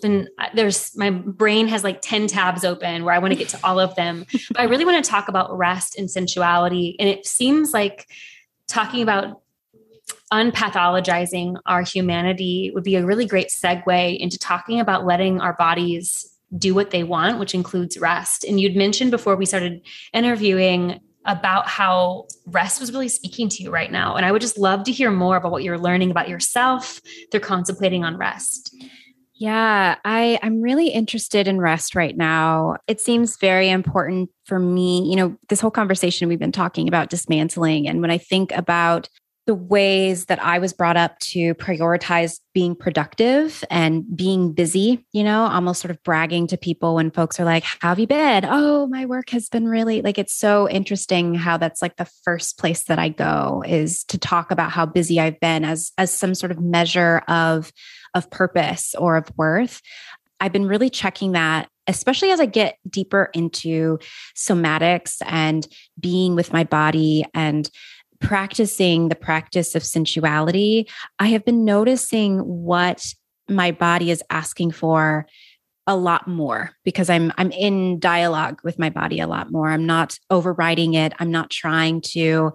my brain has like 10 tabs open where I want to get to all of them, but I really want to talk about rest and sensuality. And it seems like talking about unpathologizing our humanity would be a really great segue into talking about letting our bodies do what they want, which includes rest. And you'd mentioned before we started interviewing about how rest was really speaking to you right now. And I would just love to hear more about what you're learning about yourself through contemplating on rest. Yeah, I'm really interested in rest right now. It seems very important for me. This whole conversation we've been talking about dismantling. And when I think about the ways that I was brought up to prioritize being productive and being busy, almost sort of bragging to people when folks are like, how have you been? Oh, my work has been really like, it's so interesting how that's like the first place that I go is to talk about how busy I've been as some sort of measure of purpose or of worth. I've been really checking that, especially as I get deeper into somatics and being with my body and practicing the practice of sensuality. I have been noticing what my body is asking for a lot more because I'm in dialogue with my body a lot more. I'm not overriding it. I'm not trying to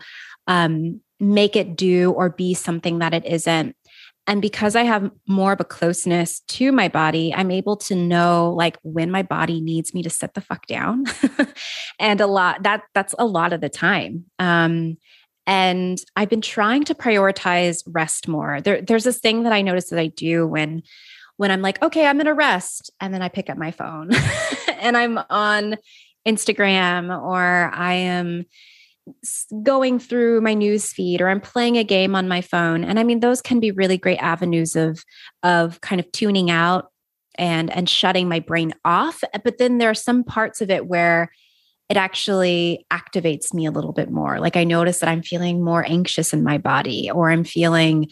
make it do or be something that it isn't. And because I have more of a closeness to my body, I'm able to know like when my body needs me to sit the fuck down. And that's a lot of the time. And I've been trying to prioritize rest more. There's this thing that I notice that I do when when I'm like, okay, I'm going to rest. And then I pick up my phone and I'm on Instagram, or I am going through my news feed, or I'm playing a game on my phone. And I mean, those can be really great avenues of kind of tuning out and shutting my brain off. But then there are some parts of it where it actually activates me a little bit more. Like I notice that I'm feeling more anxious in my body, or I'm feeling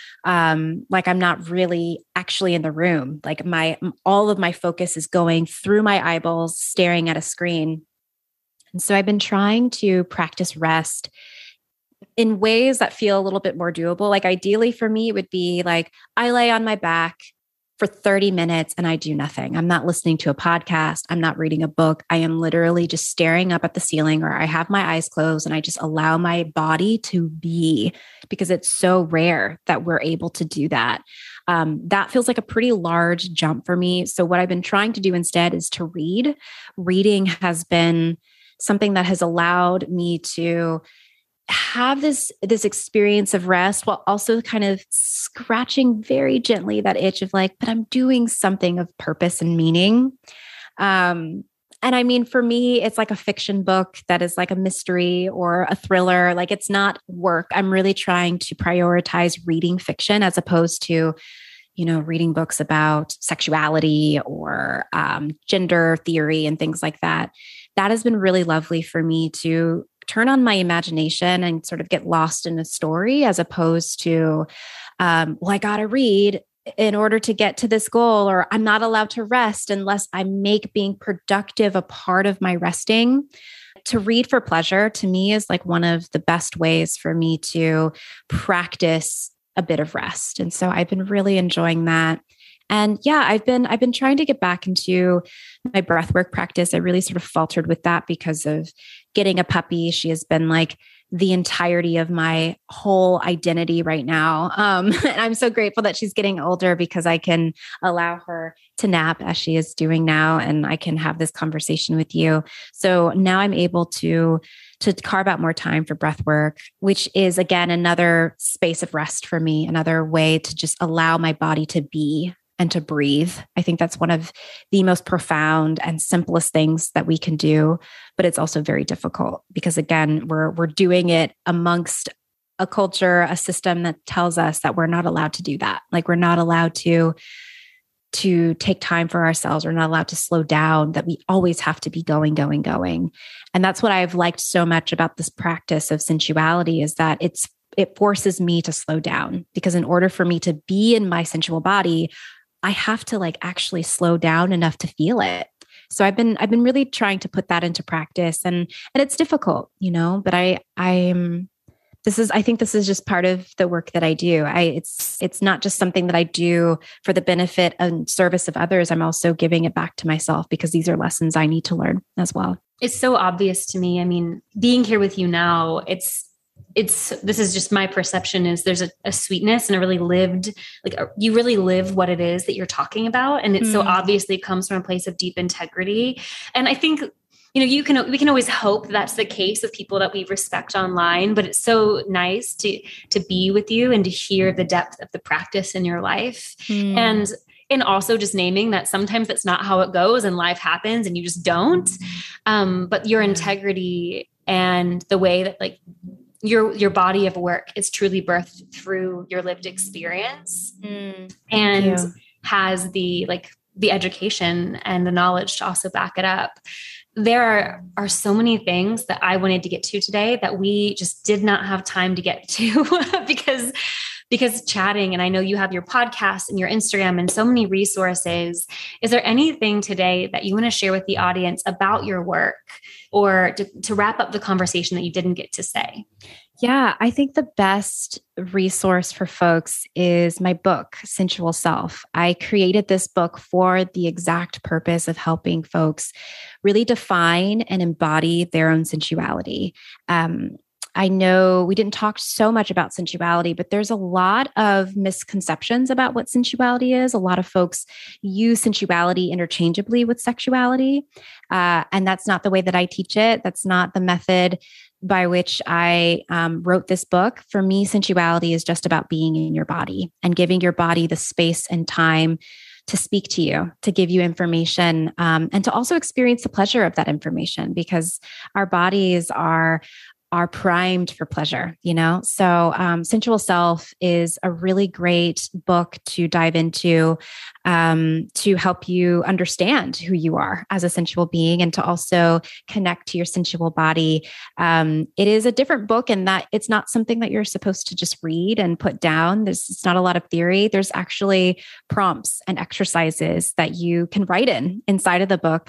like I'm not really actually in the room. Like all of my focus is going through my eyeballs, staring at a screen. And so I've been trying to practice rest in ways that feel a little bit more doable. Like ideally for me, it would be like I lay on my back for 30 minutes and I do nothing. I'm not listening to a podcast. I'm not reading a book. I am literally just staring up at the ceiling, or I have my eyes closed and I just allow my body to be, because it's so rare that we're able to do that. That feels like a pretty large jump for me. So what I've been trying to do instead is to read. Reading has been something that has allowed me to have this experience of rest, while also kind of scratching very gently that itch of like, but I'm doing something of purpose and meaning. And I mean, for me, it's like a fiction book that is like a mystery or a thriller. Like it's not work. I'm really trying to prioritize reading fiction as opposed to, reading books about sexuality or gender theory and things like that. That has been really lovely for me to turn on my imagination and sort of get lost in a story, as opposed to, I got to read in order to get to this goal, or I'm not allowed to rest unless I make being productive a part of my resting. To read for pleasure, to me, is like one of the best ways for me to practice a bit of rest. And so I've been really enjoying that. And yeah, I've been trying to get back into my breathwork practice. I really sort of faltered with that because of getting a puppy. She has been like the entirety of my whole identity right now. And I'm so grateful that she's getting older, because I can allow her to nap as she is doing now, and I can have this conversation with you. So now I'm able to carve out more time for breath work, which is again another space of rest for me, another way to just allow my body to be and to breathe. I think that's one of the most profound and simplest things that we can do, but it's also very difficult because again, we're doing it amongst a culture, a system that tells us that we're not allowed to do that. Like we're not allowed to take time for ourselves. We're not allowed to slow down, that we always have to be going. And that's what I've liked so much about this practice of sensuality, is that it forces me to slow down, because in order for me to be in my sensual body, I have to like actually slow down enough to feel it. So I've been really trying to put that into practice, and it's difficult, but I think this is just part of the work that I do. It's not just something that I do for the benefit and service of others. I'm also giving it back to myself, because these are lessons I need to learn as well. It's so obvious to me. I mean, being here with you now, this is just my perception, is there's a sweetness and a really lived, you really live what it is that you're talking about. And it so obviously comes from a place of deep integrity. And I think, we can always hope that's the case with people that we respect online, but it's so nice to be with you and to hear the depth of the practice in your life. And also just naming that sometimes that's not how it goes and life happens and you just don't. But your integrity and the way that your body of work is truly birthed through your lived experience and has the education and the knowledge to also back it up. There are so many things that I wanted to get to today that we just did not have time to get to because chatting, and I know you have your podcast and your Instagram and so many resources. Is there anything today that you want to share with the audience about your work, or to wrap up the conversation that you didn't get to say? Yeah, I think the best resource for folks is my book, Sensual Self. I created this book for the exact purpose of helping folks really define and embody their own sensuality. I know we didn't talk so much about sensuality, but there's a lot of misconceptions about what sensuality is. A lot of folks use sensuality interchangeably with sexuality. And that's not the way that I teach it. That's not the method by which I wrote this book. For me, sensuality is just about being in your body and giving your body the space and time to speak to you, to give you information, and to also experience the pleasure of that information, because our bodies are primed for pleasure, So Sensual Self is a really great book to dive into, to help you understand who you are as a sensual being and to also connect to your sensual body. It is a different book in that it's not something that you're supposed to just read and put down. It's not a lot of theory. There's actually prompts and exercises that you can write inside of the book.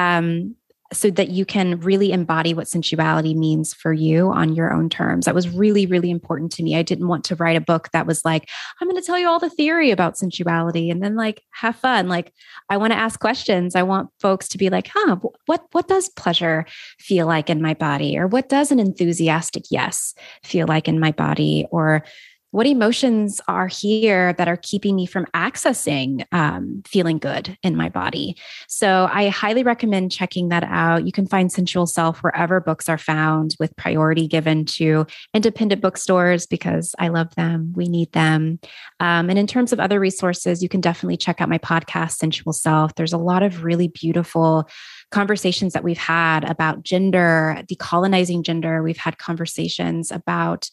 So that you can really embody what sensuality means for you on your own terms. That was really, really important to me. I didn't want to write a book that was like, I'm going to tell you all the theory about sensuality and then like have fun. Like I want to ask questions. I want folks to be like, what does pleasure feel like in my body? Or what does an enthusiastic yes feel like in my body? Or what emotions are here that are keeping me from accessing feeling good in my body? So I highly recommend checking that out. You can find Sensual Self wherever books are found, with priority given to independent bookstores because I love them. We need them. And in terms of other resources, you can definitely check out my podcast, Sensual Self. There's a lot of really beautiful conversations that we've had about gender, decolonizing gender. We've had conversations about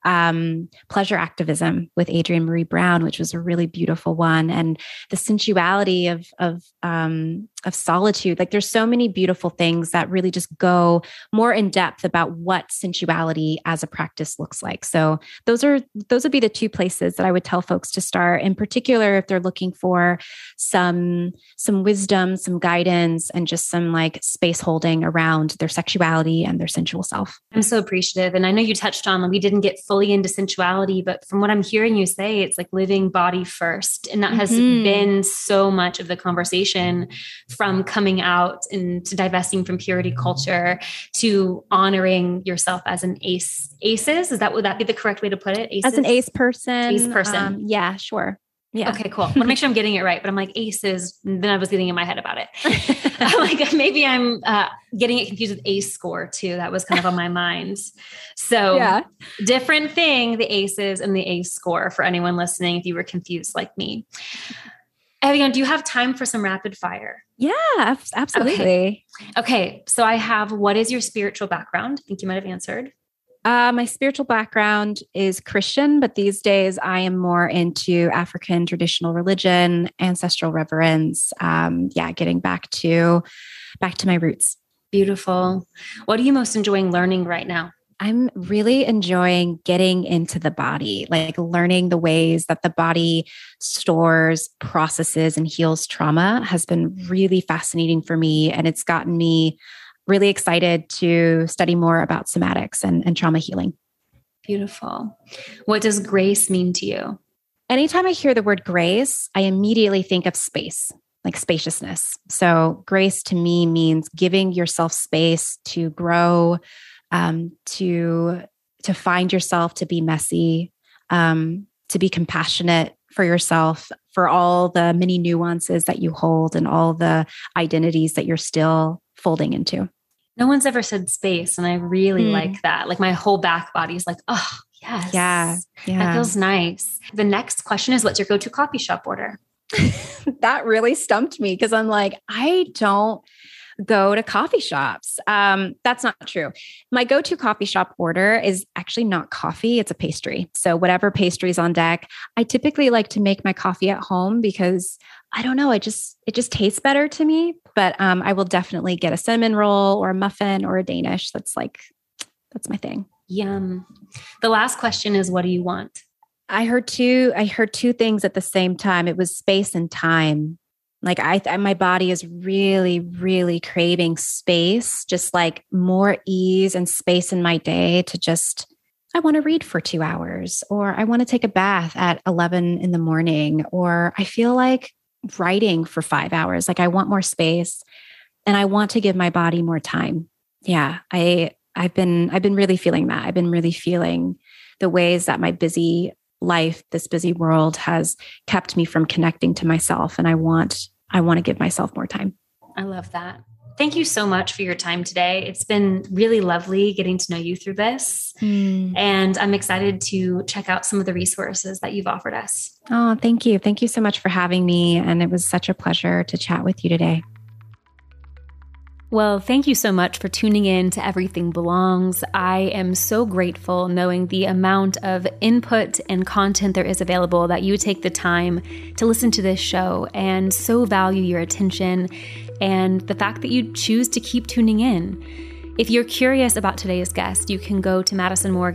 pleasure activism with Adrienne Maree Brown, which was a really beautiful one, and the sensuality of solitude. Like there's so many beautiful things that really just go more in depth about what sensuality as a practice looks like. So those would be the two places that I would tell folks to start, in particular if they're looking for some wisdom, some guidance, and just some like space holding around their sexuality and their sensual self. I'm so appreciative. And I know you touched on, we didn't get fully into sensuality, but from what I'm hearing you say, it's like living body first. And that has been so much of the conversation, from coming out and to divesting from purity culture to honoring yourself as an aces. Would that be the correct way to put it? Aces? As an ace person. Ace person. Yeah, sure. Yeah. Okay, cool. I want to make sure I'm getting it right, but I'm like aces. Then I was getting in my head about it. I'm like, maybe I'm getting it confused with ACE score too. That was kind of on my mind. So yeah. Different thing, the aces and the ACE score, for anyone listening, if you were confused like me. Avianne, do you have time for some rapid fire? Yeah, absolutely. Okay. So I have, what is your spiritual background? I think you might have answered. My spiritual background is Christian, but these days I am more into African traditional religion, ancestral reverence. Getting back to my roots. Beautiful. What are you most enjoying learning right now? I'm really enjoying getting into the body, like learning the ways that the body stores, processes, and heals trauma has been really fascinating for me. And it's gotten me really excited to study more about somatics and trauma healing. Beautiful. What does grace mean to you? Anytime I hear the word grace, I immediately think of space, like spaciousness. So grace to me means giving yourself space to grow, to find yourself, to be messy, to be compassionate for yourself, for all the many nuances that you hold and all the identities that you're still folding into. No one's ever said space. And I really like that. Like my whole back body is like, oh, yes. Yeah. That feels nice. The next question is, what's your go-to coffee shop order? That really stumped me because I'm like, I don't go to coffee shops. That's not true. My go-to coffee shop order is actually not coffee. It's a pastry. So whatever pastry's on deck, I typically like to make my coffee at home because I don't know, it just tastes better to me. But I will definitely get a cinnamon roll or a muffin or a Danish. That's my thing. Yum. The last question is, what do you want? I heard two things at the same time. It was space and time. Like my body is really, really craving space, just like more ease and space in my day to just, I want to read for 2 hours, or I want to take a bath at 11 in the morning, or I feel like writing for 5 hours. Like I want more space and I want to give my body more time. Yeah. I've been really feeling that. I've been really feeling the ways that my busy life, this busy world has kept me from connecting to myself. And I want to give myself more time. I love that. Thank you so much for your time today. It's been really lovely getting to know you through this. And I'm excited to check out some of the resources that you've offered us. Oh, thank you. Thank you so much for having me. And it was such a pleasure to chat with you today. Well, thank you so much for tuning in to Everything Belongs. I am so grateful knowing the amount of input and content there is available that you take the time to listen to this show and so value your attention and the fact that you choose to keep tuning in. If you're curious about today's guest, you can go to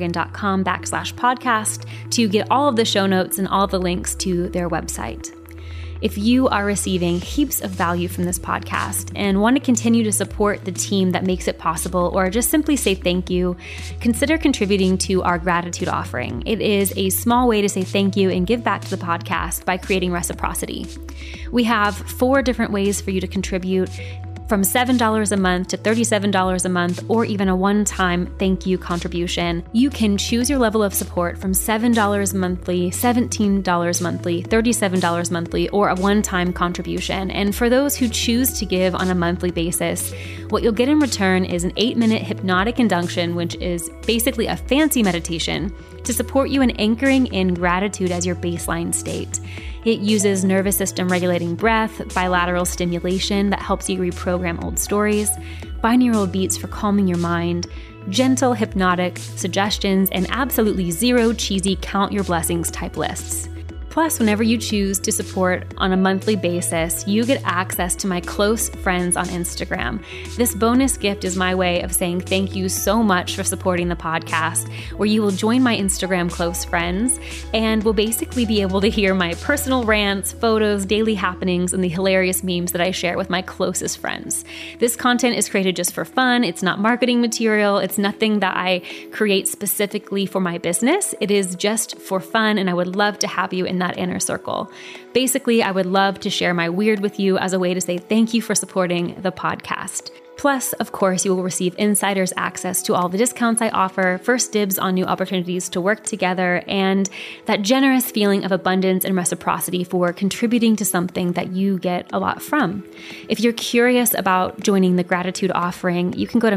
madisonmorgan.com/podcast to get all of the show notes and all the links to their website. If you are receiving heaps of value from this podcast and want to continue to support the team that makes it possible, or just simply say thank you, consider contributing to our gratitude offering. It is a small way to say thank you and give back to the podcast by creating reciprocity. We have 4 different ways for you to contribute, from $7 a month to $37 a month, or even a one-time thank you contribution. You can choose your level of support from $7 monthly, $17 monthly, $37 monthly, or a one-time contribution. And for those who choose to give on a monthly basis, what you'll get in return is an 8-minute hypnotic induction, which is basically a fancy meditation to support you in anchoring in gratitude as your baseline state. It uses nervous system regulating breath, bilateral stimulation that helps you reprogram old stories, binaural beats for calming your mind, gentle hypnotic suggestions, and absolutely zero cheesy count your blessings type lists. Plus, whenever you choose to support on a monthly basis, you get access to my close friends on Instagram. This bonus gift is my way of saying thank you so much for supporting the podcast, where you will join my Instagram close friends and will basically be able to hear my personal rants, photos, daily happenings, and the hilarious memes that I share with my closest friends. This content is created just for fun. It's not marketing material. It's nothing that I create specifically for my business. It is just for fun, and I would love to have you in that inner circle. Basically, I would love to share my weird with you as a way to say thank you for supporting the podcast. Plus, of course, you will receive insiders access to all the discounts I offer, first dibs on new opportunities to work together, and that generous feeling of abundance and reciprocity for contributing to something that you get a lot from. If you're curious about joining the gratitude offering, you can go to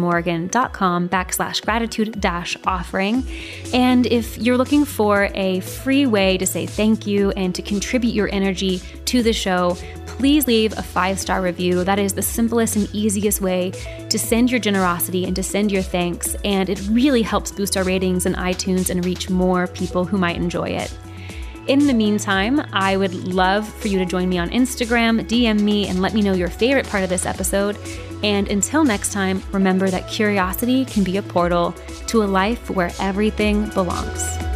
madisonmorgan.com/gratitude-offering. And if you're looking for a free way to say thank you and to contribute your energy to the show, please leave a 5-star review. That is the simplest and easiest way to send your generosity and to send your thanks. And it really helps boost our ratings in iTunes and reach more people who might enjoy it. In the meantime, I would love for you to join me on Instagram, DM me, and let me know your favorite part of this episode. And until next time, remember that curiosity can be a portal to a life where everything belongs.